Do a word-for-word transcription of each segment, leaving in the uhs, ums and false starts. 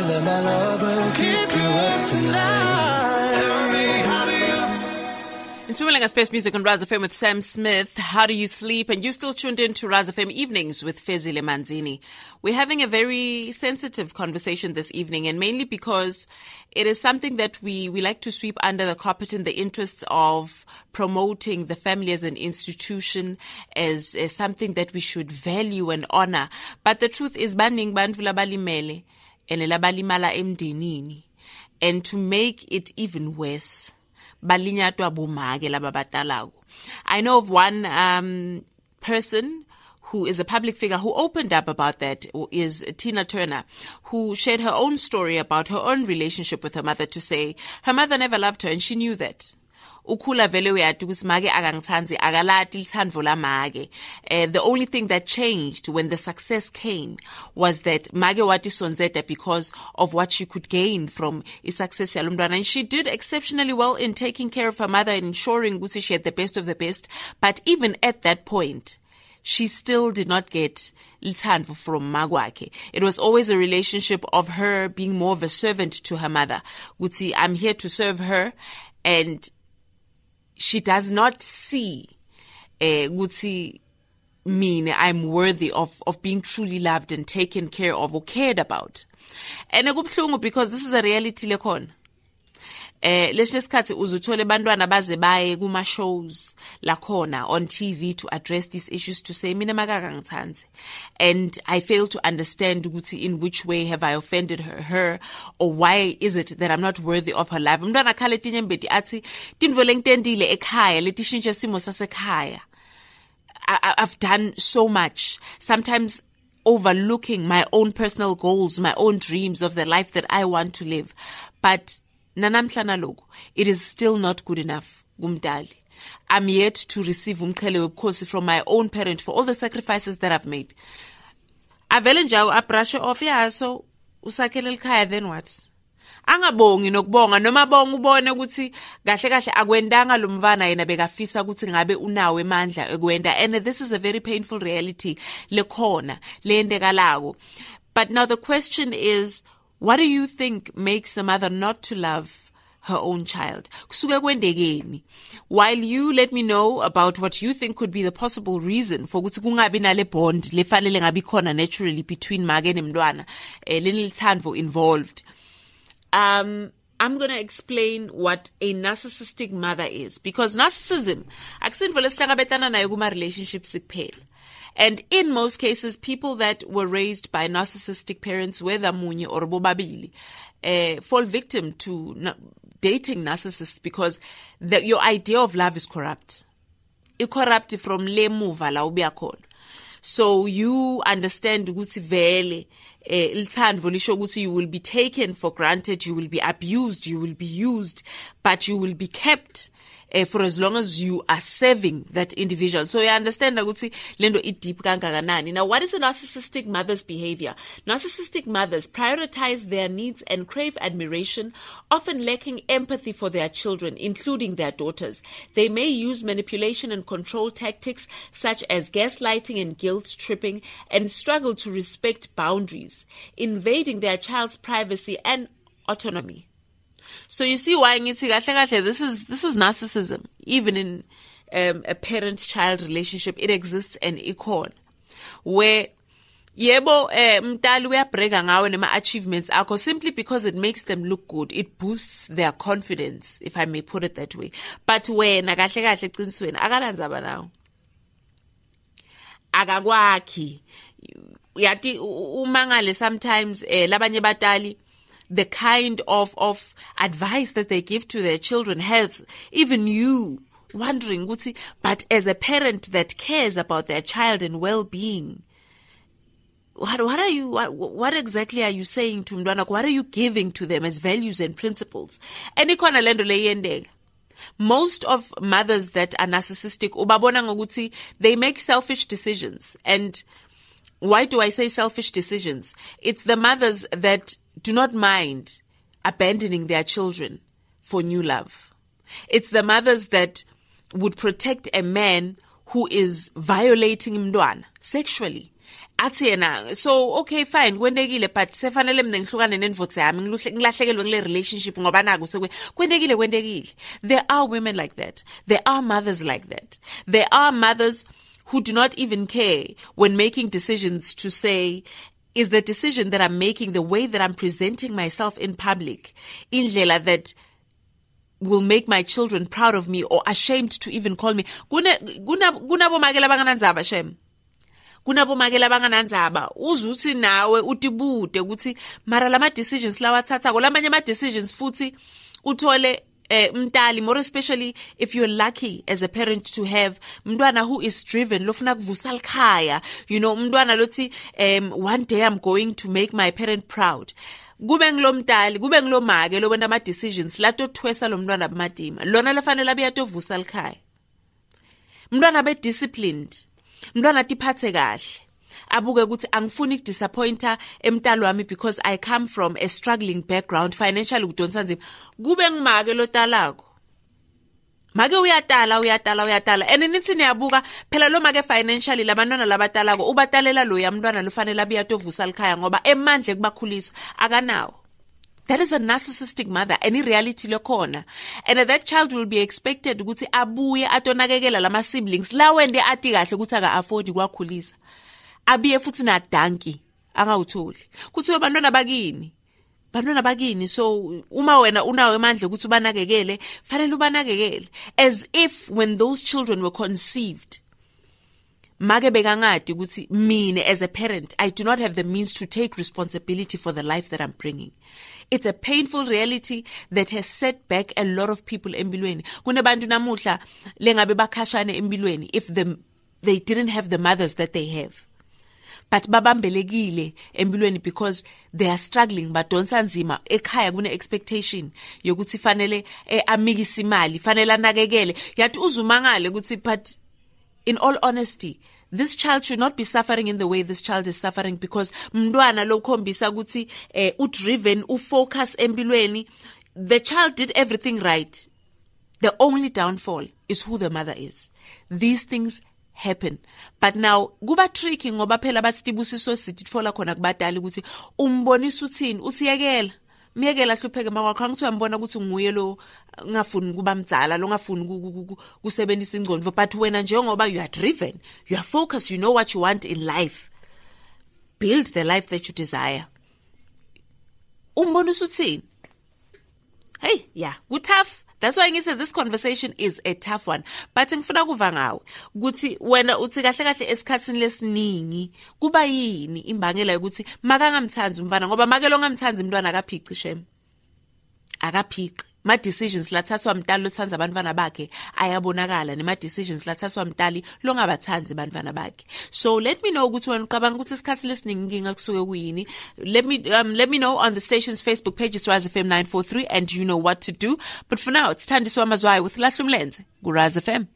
that my love will keep you up tonight. Tell me, how do you? It's Mpumela Space Music on Raz F M with Sam Smith. How do you sleep? And you still tuned in to Raz F M Evenings with Fezile Manzini. We're having a very sensitive conversation this evening, and mainly because it is something that we, we like to sweep under the carpet in the interests of promoting the family as an institution, as, as something that we should value and honor. But the truth is, baning bantu labalimele and labalimala emdenini. And to make it even worse, I know of one um, person who is a public figure who opened up about that, is Tina Turner, who shared her own story about her own relationship with her mother, to say her mother never loved her and she knew that. Ukula vele uyathi ukuthi make akangithandzi akalati lithando lamake. The only thing that changed when the success came was that make wati sonzeta because of what she could gain from the success yalo mntwana. And she did exceptionally well in taking care of her mother and ensuring ukuthi she had the best of the best. But even at that point, she still did not get lithando from magwake. It was always a relationship of her being more of a servant to her mother. Guti, I'm here to serve her, and she does not see uh, Guti mean I'm worthy of, of being truly loved and taken care of or cared about. And because this is a reality lekon. Eh lesikhathi uzuthole bantwana baze baye kuma shows lakhona on T V to address these issues, to say mina makakangithandze, and I fail to understand ukuthi in which way have I offended her, her or why is it that I'm not worthy of her love. Umntwana khale tinyembeti athi tintfo lengitendile ekhaya letishintsha simo sasekhaya. I've done so much, sometimes overlooking my own personal goals, my own dreams of the life that I want to live, but nanamhlana loku, it is still not good enough. Gumdali, I'm yet to receive umqhele webukhosi from my own parent for all the sacrifices that I've made. Avele njawo abrushe off, yeah, so usakele ekhaya, then what? Angabongi nokubonga noma bonga ubone ukuthi kahle kahle akwendanga lo mfana yena bekafisa ukuthi ngabe unawo emandla ekwenda. And this is a very painful reality lekhona leyendekalako. But now the question is, what do you think makes a mother not to love her own child? While you let me know about what you think could be the possible reason for ukuthi kungabi nale bond lefanele ngabi khona naturally between make nemntwana, a little thandvo involved. Um, I'm going to explain what a narcissistic mother is, because narcissism akusinto lesihlangabetana nayo kuma relationships kuphela. And in most cases, people that were raised by narcissistic parents, whether munye or bobabili, uh, fall victim to na- dating narcissists, because the, your idea of love is corrupt. It's corrupt from le muva la ubiakon. So you understand ukuthi vele ilthandvo lisho ukuthi you will be taken for granted, you will be abused, you will be used, but you will be kept Uh, for as long as you are serving that individual. So you understand ukuthi lendo it deep kangakanani. Now, what is a narcissistic mother's behavior? Narcissistic mothers prioritize their needs and crave admiration, often lacking empathy for their children, including their daughters. They may use manipulation and control tactics such as gaslighting and guilt tripping, and struggle to respect boundaries, invading their child's privacy and autonomy. So you see why this is this is narcissism. Even in um, a parent-child relationship, it exists and icon where yebo mtali uyabrega ngawe nema achievements akho simply because it makes them look good. It boosts their confidence, if I may put it that way. But when kahle kahle eqinisweni akalandzaba nawo, akakwakhi yati umangale sometimes eh, labanye batali, the kind of, of advice that they give to their children helps even you wondering, but as a parent that cares about their child and well-being, what, what are you, what, what exactly are you saying to mntwana? What are you giving to them as values and principles? Most of mothers that are narcissistic, ubabona ngokuthi they make selfish decisions. And why do I say selfish decisions? It's the mothers that do not mind abandoning their children for new love. It's the mothers that would protect a man who is violating mntwana sexually athi yena so okay fine kwendekile but sefanele mina ngihlukane nendvodza yami ngilahlekelwe ngile relationship ngoba naku sekwe kwendekile kwendekile. There are women like that. There are mothers like that. There are mothers who do not even care when making decisions to say, is the decision that I'm making, the way that I'm presenting myself in public, indlela that will make my children proud of me or ashamed to even call me. Kuna kuna kuna bomake labanganandzaba shem. Kuna bomake labanganandzaba. Uzuthi nawe utibude ukuthi mara lama decisions lawathatha ko lamanye ama decisions futhi uthole eh, mtali, more especially if you're lucky as a parent to have mntwana who is driven lofuna kuvusa likhaya, you know, mntwana lothi um, one day I'm going to make my parent proud. Kube ngilomtali, kube ngilomake lo wena ama decisions lato thwesa lo mntwana bamatima lona lafanele abiyato likhaya. Mntwana be disciplined, mntwana tiphathe kahle, abuke ukuthi angifuni ukudisappointa emntalo wami because I come from a struggling background financially kudonsa nzima. Kube ngimake lo talako, make uyatala uyatala uyatala and nithi niyabuka phela lo make financially labantwana labatalako ubatalela lo yamntwana lofanele abiyatovusa likhaya ngoba emandle kubakhulisa akanawo. That is a narcissistic mother, any reality lokhona. And that child will be expected ukuthi abuye atonakekela lama siblings la wende ati kahle ukuthi aka afford kwakhulisa. Abiye futhi na donkey angawutholi. Kuthi abantwana bakini. Bantwana bakini, so uma wena unawo emandle ukuthi ubanakekele, fanele ubanakekele. As if when those children were conceived, make bekangadi ukuthi mina as a parent, I do not have the means to take responsibility for the life that I'm bringing. It's a painful reality that has set back a lot of people empilweni. Kunabantu namuhla lengabe bakhashane empilweni if the, they didn't have the mothers that they have. But babambelekile empilweni because they are struggling but donsa nzima ekhaya kune expectation yokuthi fanele eh, amikisa imali, fanele anakekele. Yathi uzumangale ukuthi but in all honesty, this child should not be suffering in the way this child is suffering because mntwana lo khombisa ukuthi eh, udriven, ufocus empilweni. The child did everything right. The only downfall is who the mother is. These things happen. But now kuba tricky ngoba phela basitibusiso sititfola khona kubadala ukuthi umbonisa uthini usiyekela miyekela hlupheke makwakho angithiwa mbona ukuthi nguye lo ngafuni kuba mdzala lo ngafuni kusebenzisa ingqondo but wena njengoba you are driven, you are focused, you know what you want in life, build the life that you desire. Umbonisa uthini? Hey, yeah, good tough. That's why I said this conversation is a tough one. But ngifuna kuva ngawe ukuthi wena uthi kahle kahle esikhatsini lesiningi kuba yini imbangela ukuthi maka ngamthanzi umfana ngoba make lo ngamthanzi umntwana akaphici shem. Akaphiqi. Ma decisions lathathwa umntali lothanza abantwana bakhe ayabonakala nema decisions lathathwa umntali lo ngabathanzi abantwana bakhe. So let me know ukuthi wena uqabanga ukuthi esikhatsini lesiningi inkinga kusuke kuyini. Let me um, let me know on the station's Facebook page, it's Rise F M nine four three, and you know what to do. But for now, it's Thandiswa Mazwai with Lahlum Lenze, Rise F M.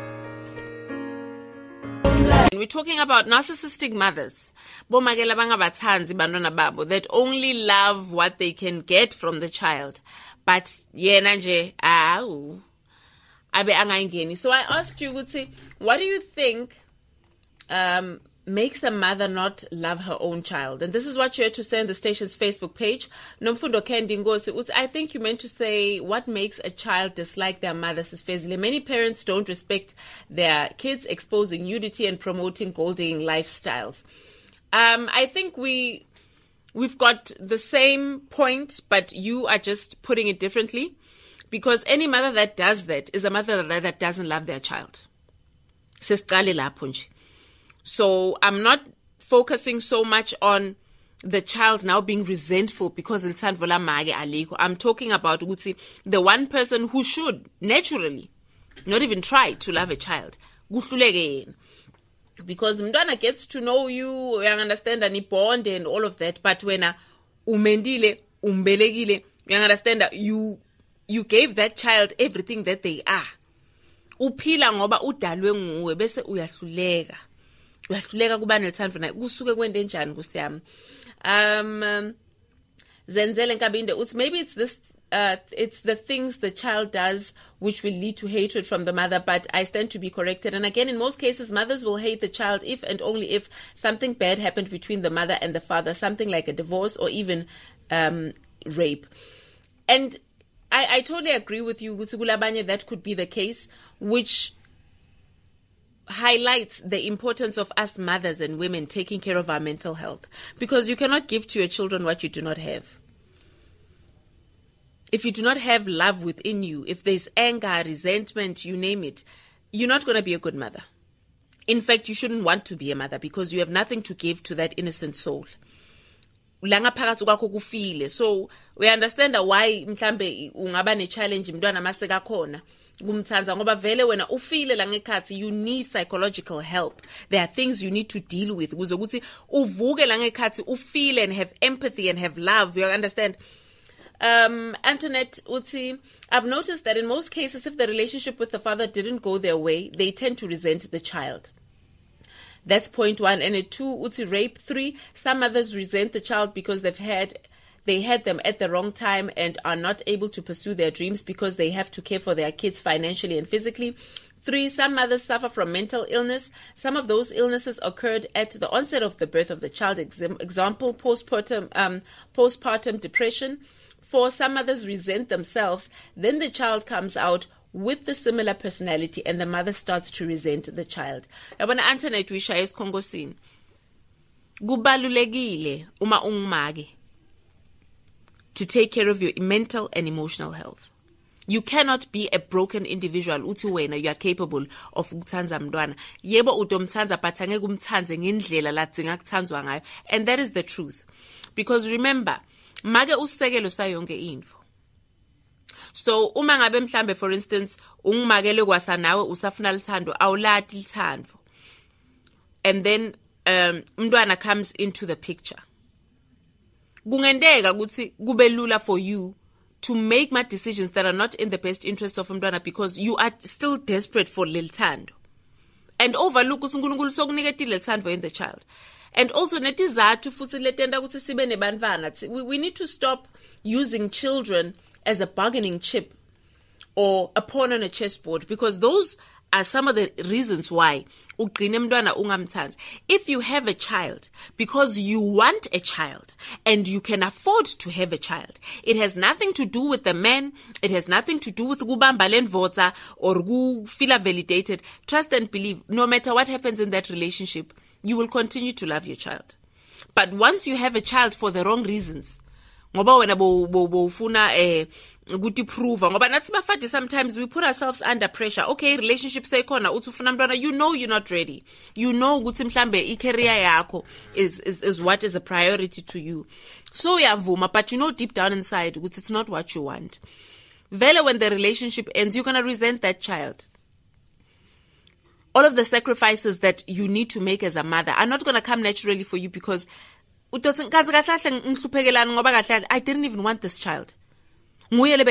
And we're talking about narcissistic mothers, bomakela bangabathanzi bantwana babo, that only love what they can get from the child. But yena nje awu abe angayingeni. So I asked you ukuthi, what do you think um makes a mother not love her own child? And this is what you had to say on the station's Facebook page. Nomfundo Kendi Ngosi, I think you meant to say what makes a child dislike their mother. Many parents don't respect their kids, exposing nudity and promoting gold-digging lifestyles. Um, I think we we've got the same point, but you are just putting it differently, because any mother that does that is a mother that, that doesn't love their child. So I'm not focusing so much on the child now being resentful because I'm talking about the one person who should naturally not even try to love a child. Because mntwana gets to know you, you understand, and bond and all of that. But when umendile, umbelekile, you understand that you you gave that child everything that they are. Uphila ngoba udalwe nguwe bese uyahluleka. Uyahluleka kuba nelithando naye. Kusuke kwende njani Nkosi yami? Um Zenzele Nkabinde, maybe it's this uh, it's the things the child does which will lead to hatred from the mother, but I stand to be corrected. And again, in most cases, mothers will hate the child if and only if something bad happened between the mother and the father, something like a divorce or even um, rape. And I, I totally agree with you, Gutsigulabanye, that could be the case, which highlights the importance of us mothers and women taking care of our mental health, because you cannot give to your children what you do not have. If you do not have love within you, if there's anger, resentment, you name it, you're not going to be a good mother. In fact, you shouldn't want to be a mother because you have nothing to give to that innocent soul. So we understand why mhlambe ungaba ne challenge mntwana maseka khona kumthanza ngoba vele wena ufile la ngekhathi you need psychological help. There are things you need to deal with ukuze ukuthi uvuke la ngekhathi ufile and have empathy and have love. You understand? Um, Antoinette Uti, I've noticed that in most cases, if the relationship with the father didn't go their way, they tend to resent the child. That's point one. And a two, Uti, rape. Three, some mothers resent the child because they've had, they had them at the wrong time and are not able to pursue their dreams because they have to care for their kids financially and physically. Three, some mothers suffer from mental illness. Some of those illnesses occurred at the onset of the birth of the child. Example, postpartum, um, postpartum depression. Four, some mothers resent themselves. Then the child comes out with the similar personality and the mother starts to resent the child. Yabona Antoinette wishaye esikhongosini. Kubalulekile uma ungumake to take care of your mental and emotional health. You cannot be a broken individual uthi wena you are capable of ukuthanza mntwana. Yebo udomthanza but angeke umthanze ngendlela ladzinga kuthanzwa ngayo. And that is the truth. Because remember, make usekelo sayonke info. So uma ngabe mhlambe for instance ungimakele kwasa nawe usafuna lithando awulati lithando. And then um mntwana comes into the picture. Kungendeka ukuthi kube lula for you to make my decisions that are not in the best interest of mntwana because you are still desperate for lithando. And overlook ukuthi uNkulunkulu sokuniketile lithando in the child. And also, we we need to stop using children as a bargaining chip or a pawn on a chessboard because those are some of the reasons why. If you have a child because you want a child and you can afford to have a child, it has nothing to do with the man, it has nothing to do with gubambalen vota or gu feel validated. Trust and believe, no matter what happens in that relationship, you will continue to love your child. But once you have a child for the wrong reasons, ngoba wena bo bo bo ufuna eh ukuthi prove ngoba nathi bafade sometimes we put ourselves under pressure. Okay, relationship sekhona uthi ufuna mntwana, you know you're not ready. You know ukuthi mhlambe i-career yakho is is is what is a priority to you. So uyavuma, but you know deep down inside ukuthi it's not what you want. Vele when the relationship ends, you're going to resent that child. All of the sacrifices that you need to make as a mother are not going to come naturally for you because I didn't even want this child. You had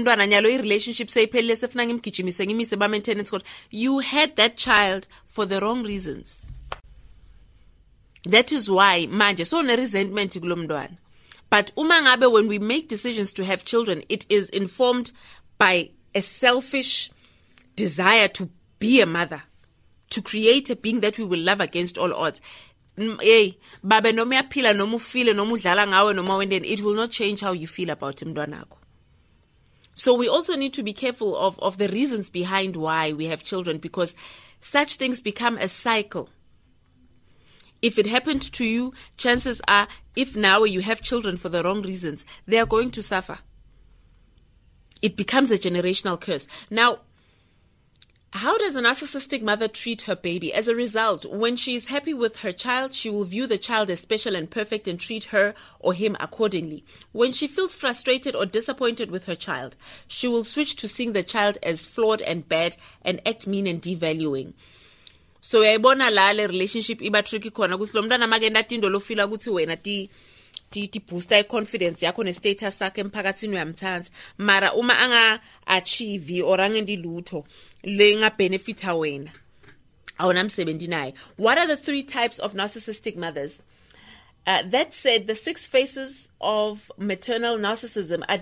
that child for the wrong reasons. That is why manje so ne resentment kulo mntwana. But uma ngabe when we make decisions to have children, it is informed by a selfish desire to be a mother, to create a being that we will love against all odds. Hey, babe noma yaphila noma ufile noma udlala ngawe noma wendeni, it will not change how you feel about mntwanakho. So we also need to be careful of, of the reasons behind why we have children, because such things become a cycle. If it happened to you, chances are, if now you have children for the wrong reasons, they are going to suffer. It becomes a generational curse. Now, how does a narcissistic mother treat her baby? As a result, when she is happy with her child, she will view the child as special and perfect and treat her or him accordingly. When she feels frustrated or disappointed with her child, she will switch to seeing the child as flawed and bad and act mean and devaluing. So uyayibona la le relationship iba tricky khona ukuthi lo mntwana make ndatindo lo feel ukuthi wena ti ti ti booster i-confidence yakho ne-status sakhe emphakathini uyamthanda, mara uma anga achieve or angendi lutho le nga benefita wena awunamsebenzi naye. What are the three types of narcissistic mothers? Uh, that said, the six phases of maternal narcissism are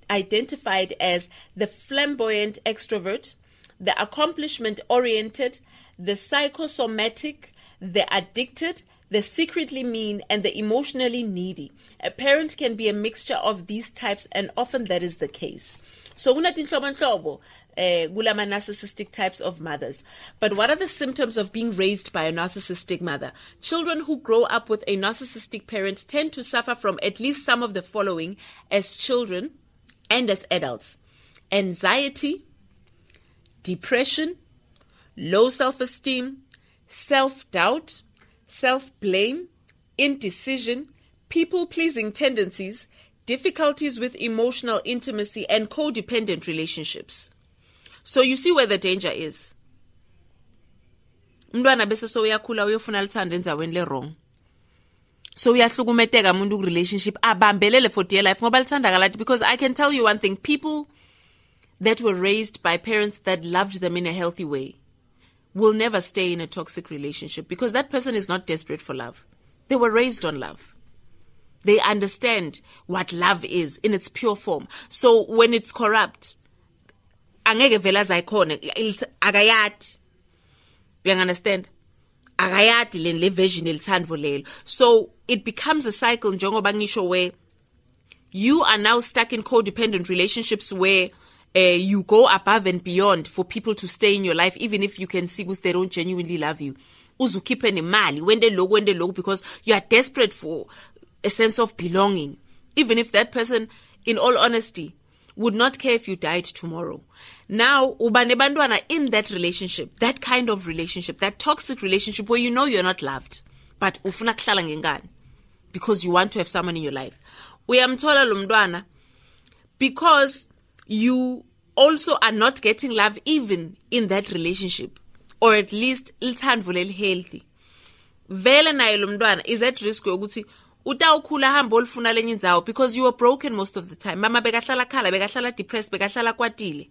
identified as the flamboyant extrovert, the accomplishment-oriented, the psychosomatic, the addicted, the secretly mean, and the emotionally needy. A parent can be a mixture of these types, and often that is the case. So, unatinhlobo eh kulama narcissistic types of mothers. But what are the symptoms of being raised by a narcissistic mother? Children who grow up with a narcissistic parent tend to suffer from at least some of the following as children and as adults: anxiety, depression, low self-esteem, self-doubt, self-blame, indecision, people-pleasing tendencies, difficulties with emotional intimacy, and codependent relationships. So you see where the danger is. Umntwana bese so uyakhula uyofuna lithando enzaweni le wrong. So uyahlukumeteka umuntu ku relationship abambelele for dear life ngoba lithanda kalathi, because I can tell you one thing, people that were raised by parents that loved them in a healthy way will never stay in a toxic relationship, because that person is not desperate for love. They were raised on love. They understand what love is in its pure form. So when it's corrupt, angeke vela zayikhona akayati. You understand? Akayati le version elithandvo lelo. So it becomes a cycle njengoba ngisho where you are now stuck in codependent relationships where Uh, you go above and beyond for people to stay in your life, even if you can see because they don't genuinely love you. Uzukhiphe nemali when they low, when they low, because you are desperate for a sense of belonging. Even if that person, in all honesty, would not care if you died tomorrow. Now, ubane bantwana in that relationship, that kind of relationship, that toxic relationship where you know you're not loved, but ufuna kuhlala ngengane because you want to have someone in your life. Uyamthola lo mntwana because you also are not getting love even in that relationship, or at least lithandvo healthy. Vele naye lo mntwana is at risk yokuthi utawukhula hamba olufuna lenye indzawo because you were broken most of the time. Mama bekahlala khala, bekahlala depressed, bekahlala kwatile.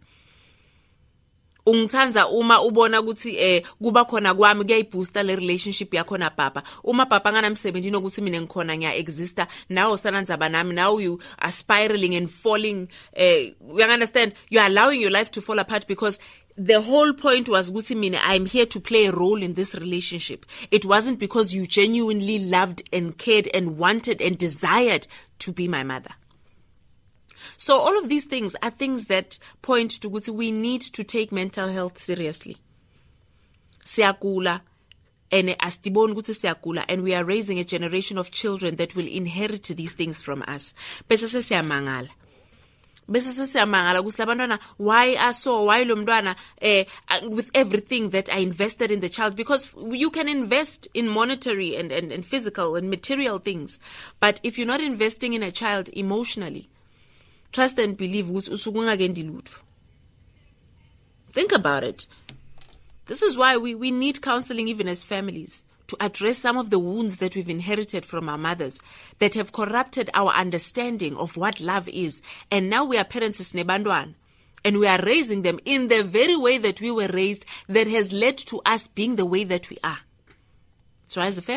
Ungithanza uma ubona ukuthi eh kuba khona kwami kuyayiboosta le relationship yakho na papa. Uma papa nganamsebenzi nokuthi mina ngikhona ngiya exista, now usanandzaba nami, now you are spiraling and falling. Eh you understand? You are allowing your life to fall apart because the whole point was ukuthi mina I'm here to play a role in this relationship. It wasn't because you genuinely loved and cared and wanted and desired to be my mother. So all of these things are things that point to ukuthi we need to take mental health seriously. Siyagula, and asitiboni ukuthi siyagula, and we are raising a generation of children that will inherit these things from us. Bese sesiyamangala. Bese sesiyamangala ukuthi labantwana why are so why lo mntwana eh with everything that I invested in the child, because you can invest in monetary and, and, and physical and material things, but if you're not investing in a child emotionally, trust and believe. Think about it. This is why we, we need counseling even as families to address some of the wounds that we've inherited from our mothers that have corrupted our understanding of what love is. And now we are parents as nebandwan, and we are raising them in the very way that we were raised that has led to us being the way that we are. So as a family,